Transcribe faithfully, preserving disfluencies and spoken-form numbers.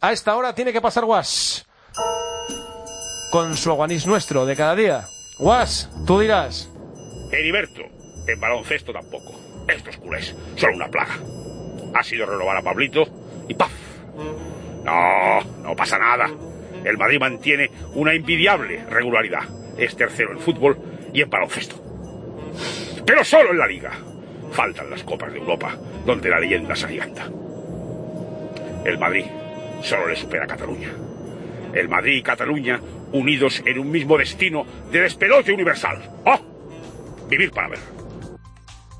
A esta hora tiene que pasar Guas con su aguanís nuestro de cada día. Guas, tú dirás. Heriberto, en baloncesto tampoco. Estos culés son una plaga. Ha sido renovar a Pablito y ¡paf! No, no pasa nada. El Madrid mantiene una envidiable regularidad. Es tercero en fútbol y en baloncesto. Pero solo en la Liga. Faltan las Copas de Europa, donde la leyenda se agiganta. El Madrid solo le supera a Cataluña. El Madrid y Cataluña unidos en un mismo destino de despelote universal. ¡Oh! Vivir para ver.